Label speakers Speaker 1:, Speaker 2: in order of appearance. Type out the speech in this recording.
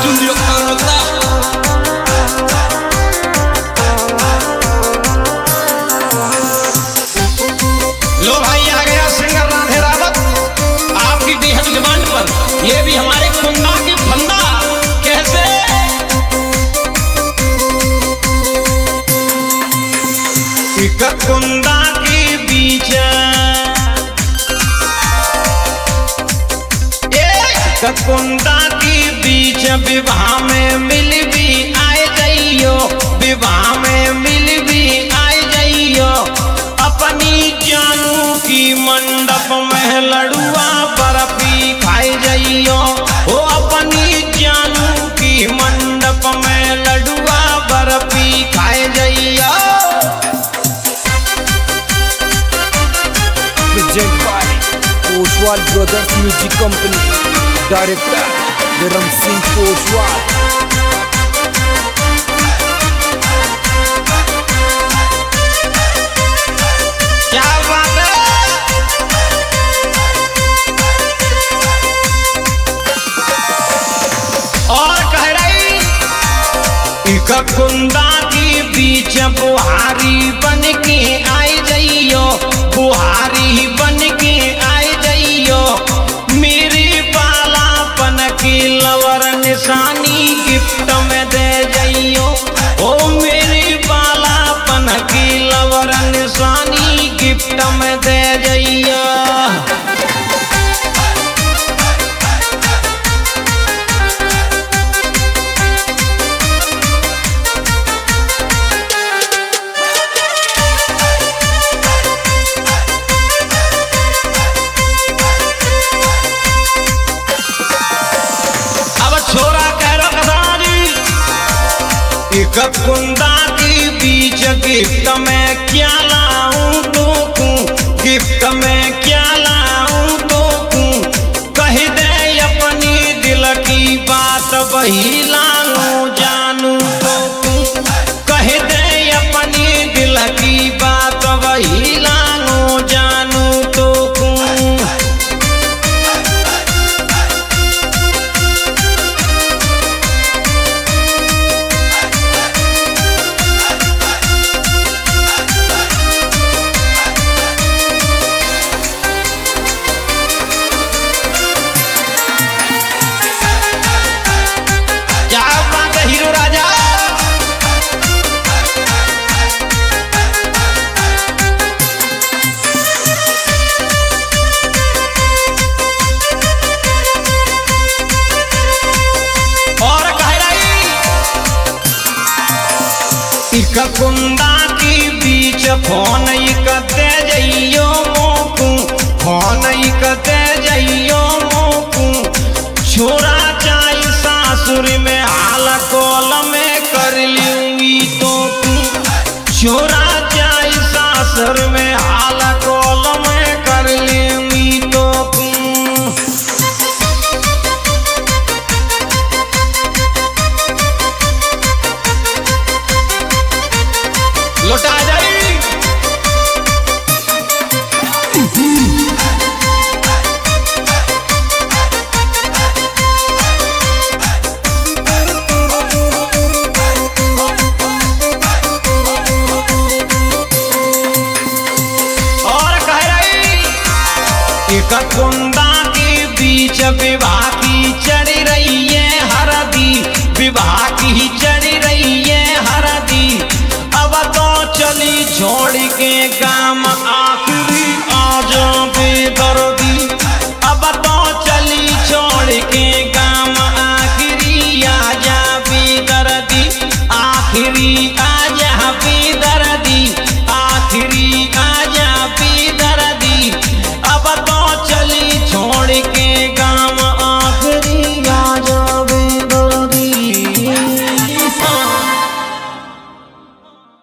Speaker 1: Studio Kanota. लो भाई आ गया singer Radhe Rawat आपकी बेहद डिमांड पर। ये भी हमारे कुंदा के फंदा कैसे कुंदा के बीच कुंदा के बीच विवाह में मिल भी आए जाइयो, विवाह में मिल भी आए जाइयो। अपनी जानू की मंडप में लड़ुआ बर्फी खाए जाइयो। ओ अपनी जानू की मंडप में लड़ुआ बर्फी खाए जाइयो।
Speaker 2: Presented by Oswal Brothers Music Company. Director Dharam Singh Oswal.
Speaker 1: क्या बात है? और कह रही कुंदा के बीच बुहारी बन के आए जाइयो, बुहारी बन के आए जाइयो। मेरी बालापन की लवर निशानी गिफ्ट में दे जाइयो। ओ मेरी बालापन की लवर निशानी गिफ्ट में दे जाइयो। कुंदा के बीच गिफ्ट में क्या लाऊं तो गिफ्ट में क्या लाऊं तो कह दे अपनी दिल की बात वही लाऊं जानू तो कह दे अपनी दिल की बात वही लाऊं जानू तो कुंदा के बीच फोन दे जाइयो मोकू, फोन दे जाइयो मोकू। छोरा चाय सासुर में हाल कॉल में कर लूंगी तो छोरा चाय सासुर में हाल कॉल में कर लूंगी तो लौटा जाई। और कह रही कुंदा के बीच विवाह की चढ़ रही है हरदी, विवाह की चढ़ रही है हरदी। अब तो चली छोड़ के